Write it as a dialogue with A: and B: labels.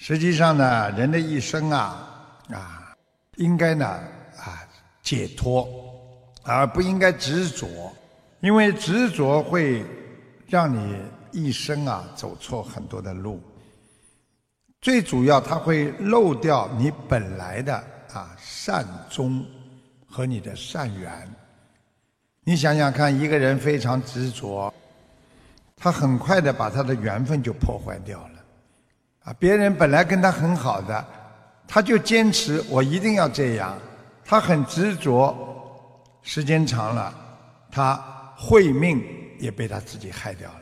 A: 实际上呢，人的一生应该呢解脱，而不应该执着，因为执着会让你一生走错很多的路。最主要，它会漏掉你本来的善终和你的善缘。你想想看，一个人非常执着，他很快的把他的缘分就破坏掉了。别人本来跟他很好的，他就坚持我一定要这样，他很执着，时间长了，他慧命也被他自己害掉了。